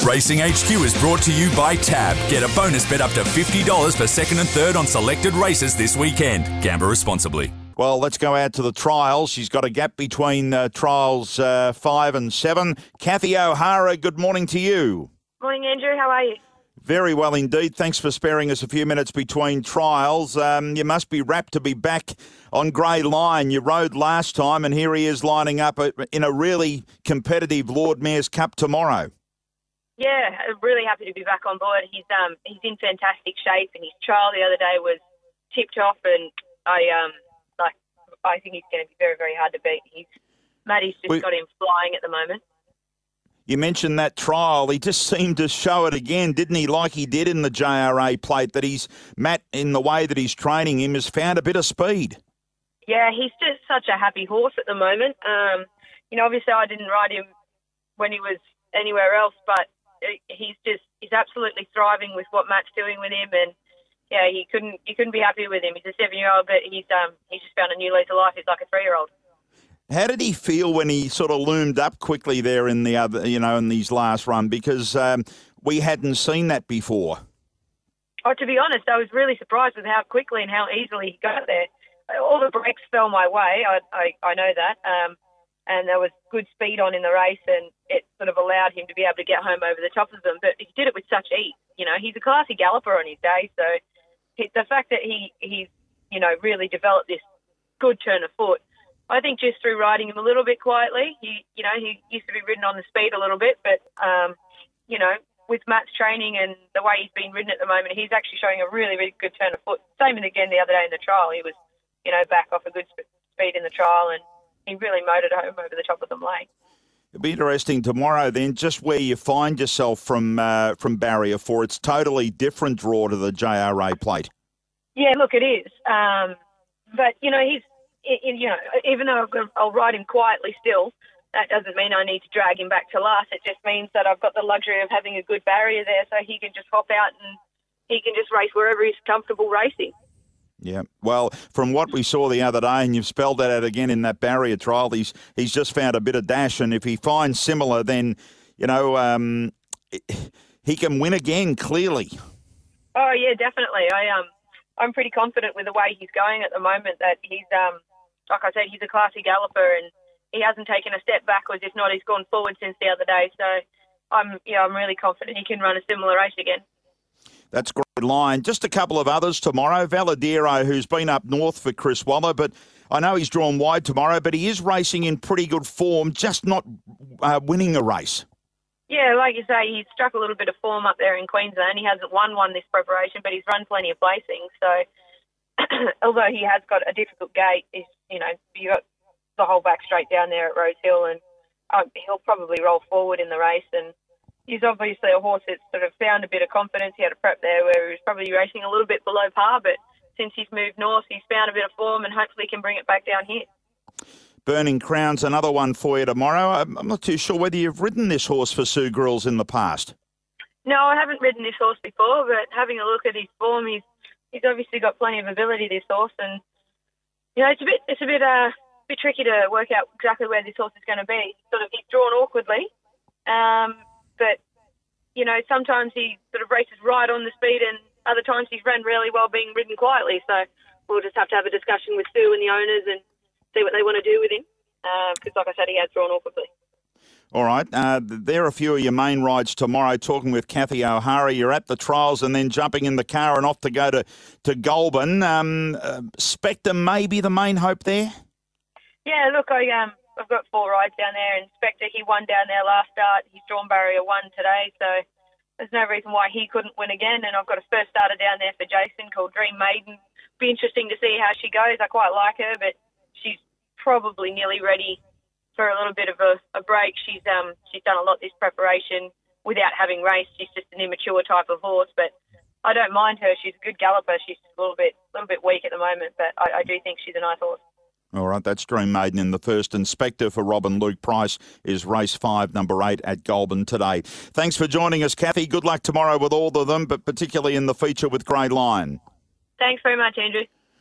Racing HQ is brought to you by Tab. Get a bonus bet up to $50 for second and third on selected races this weekend. Gamble responsibly. Well, let's go out to the trials. She's got a gap between trials 5 and 7. Kathy O'Hara, good morning to you. Morning, Andrew. How are you? Very well indeed. Thanks for sparing us a few minutes between trials. You must be rapt to be back on Grey Lion. You rode last time, and here he is lining up in a really competitive Lord Mayor's Cup tomorrow. Yeah, I'm really happy to be back on board. He's in fantastic shape, and his trial the other day was tipped off, and I think he's going to be very, very hard to beat. Maddie's just got him flying at the moment. You mentioned that trial. He just seemed to show it again, didn't he? Like he did in the JRA plate, that Matt, in the way that he's training him, has found a bit of speed. Yeah, he's just such a happy horse at the moment. Obviously I didn't ride him when he was anywhere else, but he's absolutely thriving with what Matt's doing with him, and yeah, you couldn't be happy with him. He's a 7-year-old, but he's just found a new lease of life. He's like a 3-year-old. How did he feel when he sort of loomed up quickly there in the other, in these last run? Because we hadn't seen that before. Oh, to be honest, I was really surprised with how quickly and how easily he got there. All the brakes fell my way. I know that. And there was good speed on in the race, and it sort of allowed him to be able to get home over the top of them. But he did it with such ease. He's a classy galloper on his day, so the fact that he's really developed this good turn of foot, I think just through riding him a little bit quietly, he used to be ridden on the speed a little bit, but with Matt's training and the way he's been ridden at the moment, he's actually showing a really, really good turn of foot. Same again the other day in the trial. He was, back off a good speed in the trial, and he really motored home over the top of them late. It'll be interesting tomorrow then, just where you find yourself from Barrier 4. It's totally different draw to the JRA plate. Yeah, look, it is. But, he's, even though I'll ride him quietly still, that doesn't mean I need to drag him back to last. It just means that I've got the luxury of having a good barrier there, so he can just hop out and he can just race wherever he's comfortable racing. Yeah, well, from what we saw the other day, and you've spelled that out again in that barrier trial, he's just found a bit of dash, and if he finds similar, then, he can win again, clearly. Oh, yeah, definitely. I'm pretty confident with the way he's going at the moment that he's, like I said, he's a classy galloper, and he hasn't taken a step backwards. If not, he's gone forward since the other day. So I'm really confident he can run a similar race again. That's a great line. Just a couple of others tomorrow. Valadero, who's been up north for Chris Waller, but I know he's drawn wide tomorrow, but he is racing in pretty good form, just not winning a race. Yeah, like you say, he's struck a little bit of form up there in Queensland. He hasn't won one this preparation, but he's run plenty of placings. So although he has got a difficult gate, you got the whole back straight down there at Rose Hill, and he'll probably roll forward in the race. And he's obviously a horse that's sort of found a bit of confidence. He had a prep there where he was probably racing a little bit below par, but since he's moved north, he's found a bit of form and hopefully can bring it back down here. Burning Crown's another one for you tomorrow. I'm not too sure whether you've ridden this horse for Sue Grills in the past. No, I haven't ridden this horse before, but having a look at his form, he's obviously got plenty of ability, this horse, and it's a bit tricky to work out exactly where this horse is going to be. He's drawn awkwardly, but sometimes he sort of races right on the speed, and other times he's run really well being ridden quietly. So we'll just have to have a discussion with Sue and the owners and see what they want to do with him, because like I said, he has drawn awkwardly. All right. There are a few of your main rides tomorrow, talking with Kathy O'Hara. You're at the trials and then jumping in the car and off to go to Goulburn. Spectre may be the main hope there? Yeah, look, I've got 4 rides down there, and Spectre, he won down there last start. He's drawn barrier 1 today, so there's no reason why he couldn't win again. And I've got a first starter down there for Jason called Dream Maiden. Be interesting to see how she goes. I quite like her, but she's probably nearly ready for a little bit of a break. She's done a lot this preparation without having raced. She's just an immature type of horse, but I don't mind her. She's a good galloper. She's a little bit weak at the moment, but I do think she's a nice horse. All right, that's Dream Maiden in the first. Inspector for Robin Luke Price is race 5, number 8 at Goulburn today. Thanks for joining us, Kathy. Good luck tomorrow with all of them, but particularly in the feature with Grey Lion. Thanks very much, Andrew.